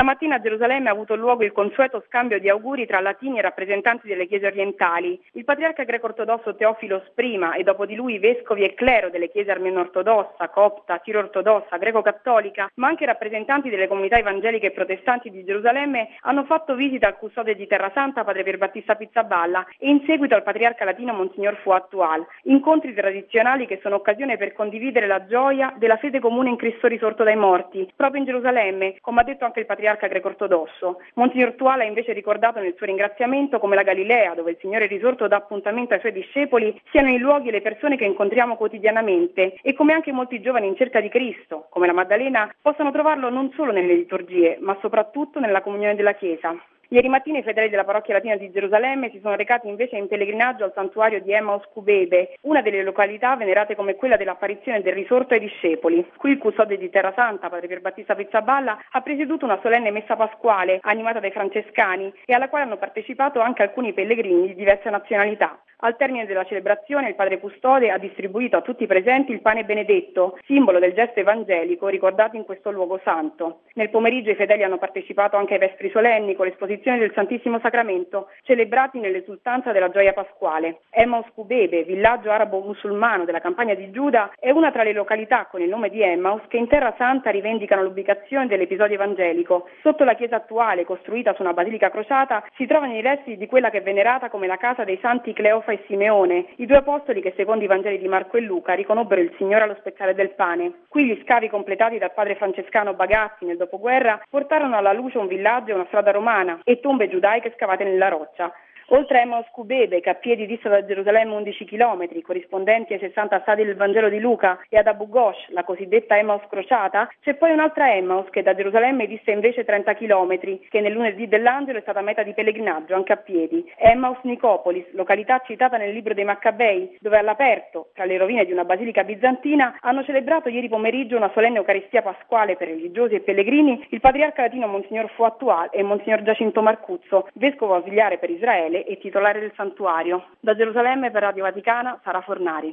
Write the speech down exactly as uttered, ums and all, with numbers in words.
Stamattina a Gerusalemme ha avuto luogo il consueto scambio di auguri tra latini e rappresentanti delle chiese orientali. Il patriarca greco-ortodosso Teofilos prima e dopo di lui vescovi e clero delle chiese armeno-ortodossa, copta, siro-ortodossa, greco-cattolica, ma anche rappresentanti delle comunità evangeliche e protestanti di Gerusalemme hanno fatto visita al custode di Terra Santa, padre Pierbattista Pizzaballa, e in seguito al patriarca latino Monsignor Fuad Tual. Incontri tradizionali che sono occasione per condividere la gioia della fede comune in Cristo risorto dai morti, proprio in Gerusalemme, come ha detto anche il patriarca greco-ortodosso. Monsignor Tual ha invece ricordato nel suo ringraziamento come la Galilea, dove il Signore risorto dà appuntamento ai suoi discepoli, siano i luoghi e le persone che incontriamo quotidianamente e come anche molti giovani in cerca di Cristo, come la Maddalena, possano trovarlo non solo nelle liturgie, ma soprattutto nella comunione della Chiesa. Ieri mattina i fedeli della parrocchia latina di Gerusalemme si sono recati invece in pellegrinaggio al santuario di Emmaus Cubebe, una delle località venerate come quella dell'apparizione del risorto ai discepoli. Qui il custode di Terra Santa, padre Pierbattista Pizzaballa, ha presieduto una solenne messa pasquale animata dai francescani e alla quale hanno partecipato anche alcuni pellegrini di diverse nazionalità. Al termine della celebrazione il padre custode ha distribuito a tutti i presenti il pane benedetto, simbolo del gesto evangelico ricordato in questo luogo santo. Nel pomeriggio i fedeli hanno partecipato anche ai vespri solenni con l'esposizione del Santissimo Sacramento, celebrati nell'esultanza della gioia pasquale. Emmaus Cubebe, villaggio arabo-musulmano della campagna di Giuda, è una tra le località con il nome di Emmaus che in Terra Santa rivendicano l'ubicazione dell'episodio evangelico. Sotto la chiesa attuale, costruita su una basilica crociata, si trovano i resti di quella che è venerata come la casa dei santi Cleofa e Simeone, i due apostoli che secondo i Vangeli di Marco e Luca riconobbero il Signore allo spezzare del pane. Qui gli scavi completati dal padre francescano Bagazzi nel dopoguerra portarono alla luce un villaggio e una strada romana e tombe giudaiche scavate nella roccia. Oltre a Emmaus Cubebe, che a piedi dista da Gerusalemme undici chilometri, corrispondenti ai sessanta stadi del Vangelo di Luca, e ad Abu Ghosh, la cosiddetta Emmaus crociata, c'è poi un'altra Emmaus che da Gerusalemme dista invece trenta chilometri, che nel lunedì dell'Angelo è stata meta di pellegrinaggio anche a piedi. Emmaus Nicopolis, località citata nel libro dei Maccabei, dove all'aperto, tra le rovine di una basilica bizantina, hanno celebrato ieri pomeriggio una solenne Eucaristia pasquale per religiosi e pellegrini il patriarca latino Monsignor Fuad Tual e Monsignor Giacinto Marcuzzo, vescovo ausiliare per Israele e titolare del santuario. Da Gerusalemme per Radio Vaticana, Sara Fornari.